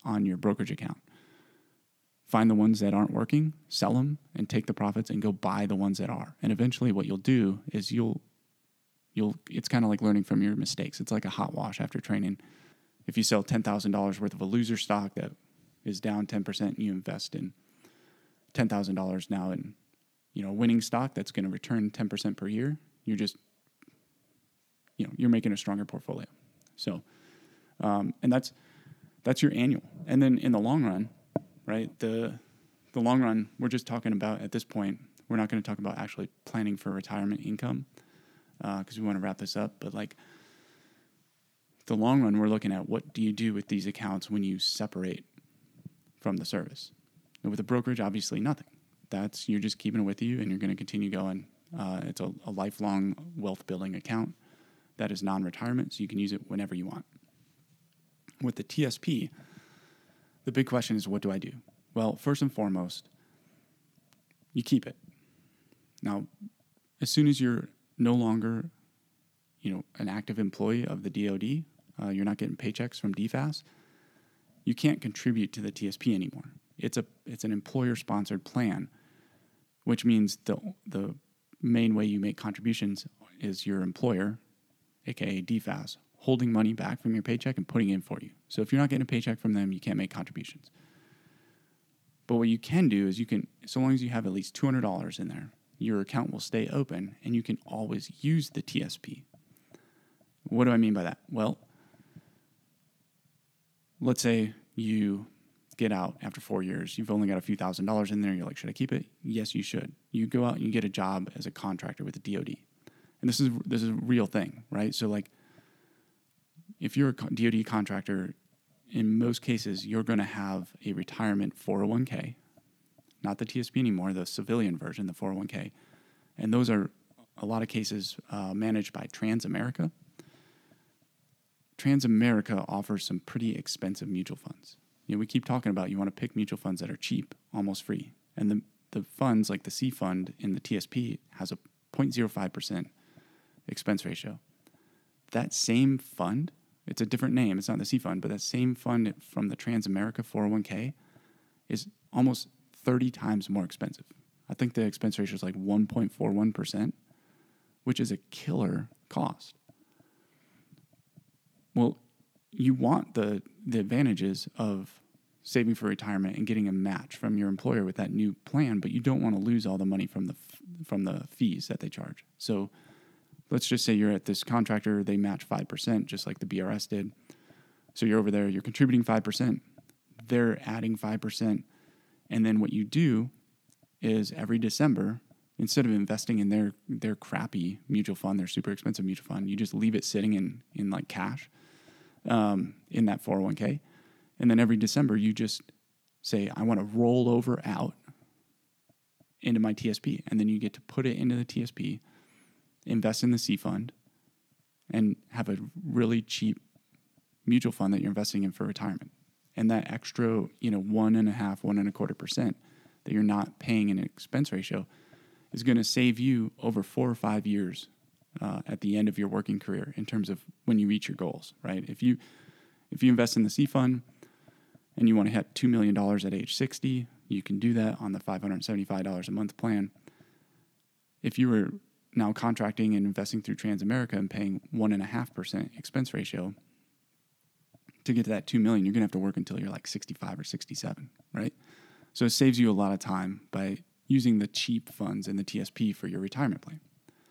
on your brokerage account. Find the ones that aren't working, sell them, and take the profits and go buy the ones that are. And eventually what you'll do is you'll, you'll. it's kind of like learning from your mistakes. It's like a hot wash after training. If you sell ten thousand dollars worth of a loser stock that is down ten percent, and you invest in ten thousand dollars now in, you know, winning stock that's going to return ten percent per year, you're just, you know, you're making a stronger portfolio. So, um, and that's, that's your annual. And then in the long run, right, the, the long run, we're just talking about at this point, we're not going to talk about actually planning for retirement income because uh, we want to wrap this up. But like the long run, we're looking at what do you do with these accounts when you separate from the service. And with a brokerage, obviously nothing. That's, you're just keeping it with you and you're going to continue going. Uh, it's a, a lifelong wealth building account that is non-retirement, so you can use it whenever you want. With the T S P, the big question is, what do I do? Well, first and foremost, you keep it. Now, as soon as you're no longer, you know, an active employee of the D O D, uh, you're not getting paychecks from D F A S, you can't contribute to the T S P anymore. It's a it's an employer-sponsored plan, which means the the main way you make contributions is your employer, aka D F A S, holding money back from your paycheck and putting it in for you. So if you're not getting a paycheck from them, you can't make contributions. But what you can do is you can, so long as you have at least two hundred dollars in there, your account will stay open and you can always use the T S P. What do I mean by that? Well, let's say you get out after four years. You've only got a few thousand dollars in there. You're like, should I keep it? Yes, you should. You go out and you get a job as a contractor with the D O D. And this is this is a real thing, right? So like, if you're a D O D contractor, in most cases, you're going to have a retirement four oh one k, not the T S P anymore, the civilian version, the four oh one k. And those are, a lot of cases, uh, managed by Transamerica. Transamerica offers some pretty expensive mutual funds. You know, we keep talking about you want to pick mutual funds that are cheap, almost free. And the, the funds, like the C fund in the T S P, has a zero point zero five percent expense ratio. That same fund, it's a different name, it's not the C fund, but that same fund from the Transamerica four oh one k is almost thirty times more expensive. I think the expense ratio is like one point four one percent, which is a killer cost. Well, you want the the advantages of saving for retirement and getting a match from your employer with that new plan, but you don't want to lose all the money from the from the fees that they charge. So let's just say you're at this contractor, they match five percent, just like the B R S did. So you're over there, you're contributing five percent, they're adding five percent, and then what you do is every December, instead of investing in their their crappy mutual fund, their super expensive mutual fund, you just leave it sitting in, in like cash um, in that four oh one k. And then every December, you just say, I want to roll over out into my T S P. And then you get to put it into the T S P, invest in the C fund, and have a really cheap mutual fund that you're investing in for retirement. And that extra, you know, one and a half, one and a quarter percent that you're not paying in an expense ratio is going to save you over four or five years uh, at the end of your working career in terms of when you reach your goals, right? If you if you invest in the C fund and you want to hit two million dollars at age sixty, you can do that on the five hundred seventy-five dollars a month plan. If you were now contracting and investing through Transamerica and paying one point five percent expense ratio, to get to that two million dollars, you're going to have to work until you're like sixty-five or sixty-seven, right? So it saves you a lot of time by using the cheap funds in the T S P for your retirement plan.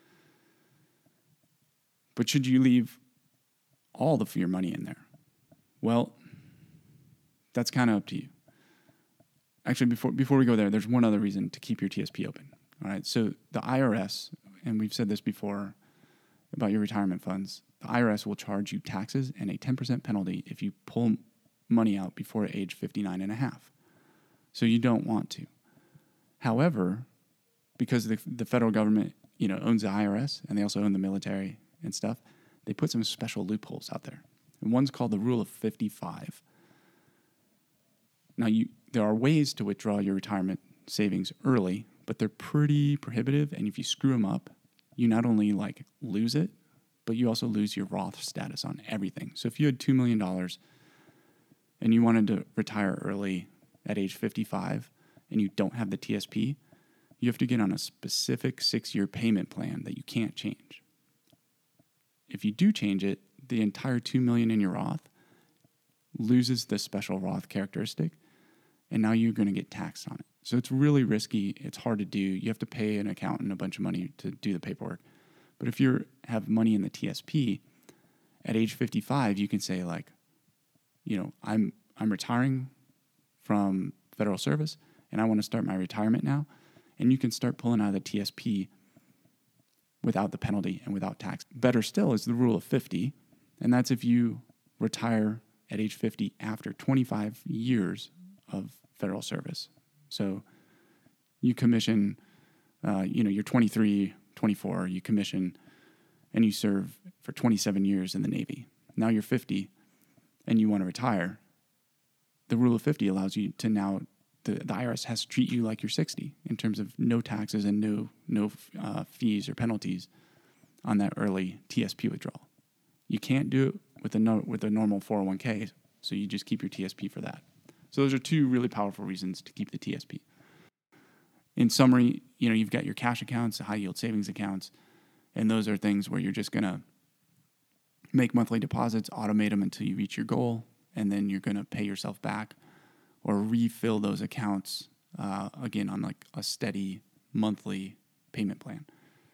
But should you leave all of your money in there? Well, that's kind of up to you. Actually, before before we go there, there's one other reason to keep your T S P open. All right, so the I R S, and we've said this before about your retirement funds, the I R S will charge you taxes and a ten percent penalty if you pull money out before age fifty-nine and a half. So you don't want to. However, because the the federal government, you know, owns the I R S and they also own the military and stuff, they put some special loopholes out there. And one's called the Rule of fifty-five. Now, you there are ways to withdraw your retirement savings early, but they're pretty prohibitive. And if you screw them up, you not only like lose it, but you also lose your Roth status on everything. So if you had two million dollars and you wanted to retire early at age fifty-five and you don't have the T S P, you have to get on a specific six-year payment plan that you can't change. If you do change it, the entire two million dollars in your Roth loses the special Roth characteristic, and now you're going to get taxed on it. So it's really risky. It's hard to do. You have to pay an accountant a bunch of money to do the paperwork. But if you have money in the T S P, at age fifty-five, you can say like, you know, I'm I'm retiring from federal service, and I want to start my retirement now. And you can start pulling out of the T S P without the penalty and without tax. Better still is the rule of fifty, and that's if you retire at age fifty after twenty-five years of federal service. So you commission, uh, you know, you're twenty-three, twenty-four, you commission, and you serve for twenty-seven years in the Navy. Now you're fifty, and you want to retire. The rule of fifty allows you to now, the, the I R S has to treat you like you're sixty in terms of no taxes and no no uh, fees or penalties on that early T S P withdrawal. You can't do it with a no, with a normal four oh one k, so you just keep your T S P for that. So those are two really powerful reasons to keep the T S P. In summary, you know, you've got your cash accounts, high yield savings accounts, and those are things where you're just going to make monthly deposits, automate them until you reach your goal, and then you're going to pay yourself back or refill those accounts, uh, again, on like a steady monthly payment plan.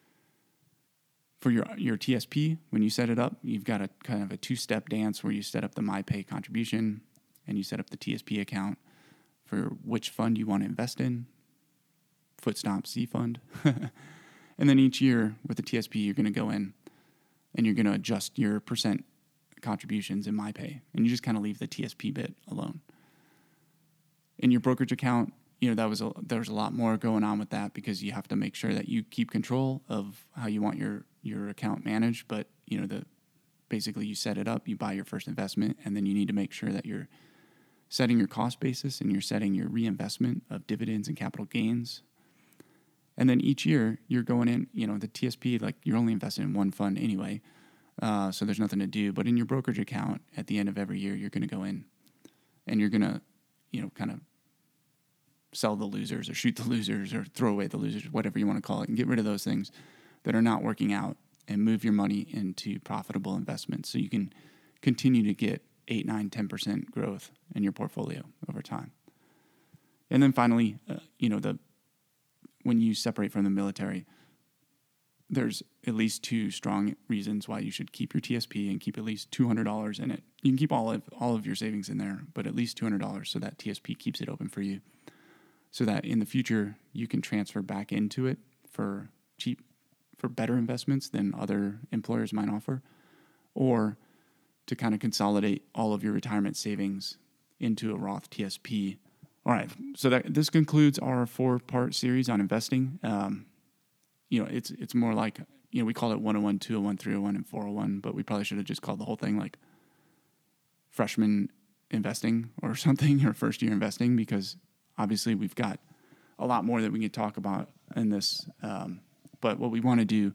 For your your T S P, when you set it up, you've got a kind of a two-step dance where you set up the MyPay contribution and you set up the T S P account for which fund you want to invest in, Footstomp C Fund. And then each year with the T S P, you're going to go in and you're going to adjust your percent contributions in MyPay, and you just kind of leave the T S P bit alone. In your brokerage account, you know, that was a, there was a lot more going on with that because you have to make sure that you keep control of how you want your, your account managed. But, you know, the basically you set it up, you buy your first investment, and then you need to make sure that you're setting your cost basis and you're setting your reinvestment of dividends and capital gains. And then each year you're going in, you know, the T S P, like you're only invested in one fund anyway, uh, so there's nothing to do. But in your brokerage account, at the end of every year, you're going to go in and you're going to, you know, kind of sell the losers or shoot the losers or throw away the losers, whatever you want to call it, and get rid of those things that are not working out and move your money into profitable investments so you can continue to get eight, nine, ten percent growth in your portfolio over time. And then finally, uh, you know, the when you separate from the military, there's at least two strong reasons why you should keep your T S P and keep at least two hundred dollars in it. You can keep all of all of your savings in there, but at least two hundred dollars so that T S P keeps it open for you, so that in the future you can transfer back into it for cheap, for better investments than other employers might offer, or to kind of consolidate all of your retirement savings into a Roth T S P. All right, so that this concludes our four-part series on investing. Um, you know, it's it's more like, you know, we call it one oh one, two oh one, three oh one, and four oh one, but we probably should have just called the whole thing like freshman investing or something, or first year investing, because obviously we've got a lot more that we can talk about in this. Um, but what we want to do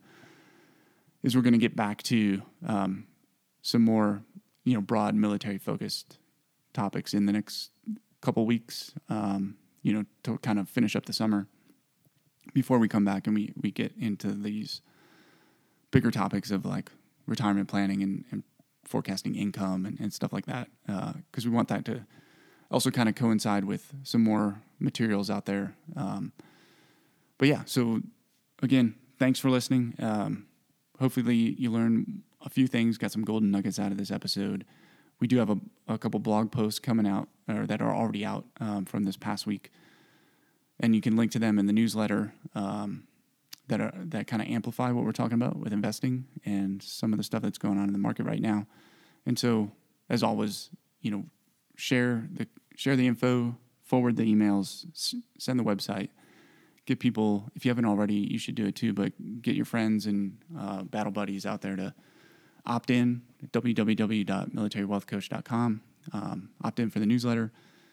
is we're going to get back to um, some more, you know, broad military-focused topics in the next couple weeks, um, you know, to kind of finish up the summer before we come back and we, we get into these bigger topics of like retirement planning and, and forecasting income and, and stuff like that. Uh, cause we want that to also kind of coincide with some more materials out there. Um, but yeah, so again, thanks for listening. Um, hopefully you learn a few things, got some golden nuggets out of this episode. We do have a, a couple blog posts coming out, or that are already out um, from this past week, and you can link to them in the newsletter um, that are that kind of amplify what we're talking about with investing and some of the stuff that's going on in the market right now. And so, as always, you know, share the share the info, forward the emails, s- send the website, get people. If you haven't already, you should do it too. But get your friends and uh, battle buddies out there to opt in at w w w dot military wealth coach dot com. Um, opt in for the newsletter,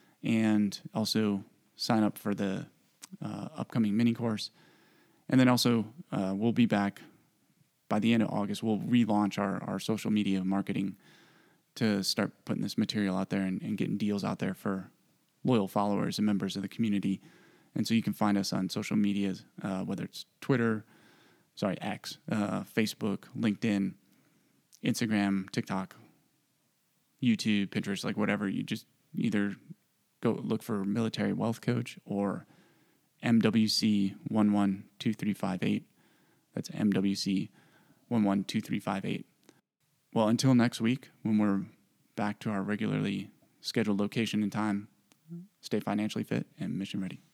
and also sign up for the uh, upcoming mini course. And then also, uh, we'll be back by the end of August. We'll relaunch our, our social media marketing to start putting this material out there and, and getting deals out there for loyal followers and members of the community. And so you can find us on social medias, uh, whether it's Twitter, sorry, X, uh, Facebook, LinkedIn, Instagram, TikTok, YouTube, Pinterest, like whatever. You just either go look for Military Wealth Coach or M W C one one two three five eight. That's M W C one one two three five eight. Well, until next week, when we're back to our regularly scheduled location and time, stay financially fit and mission ready.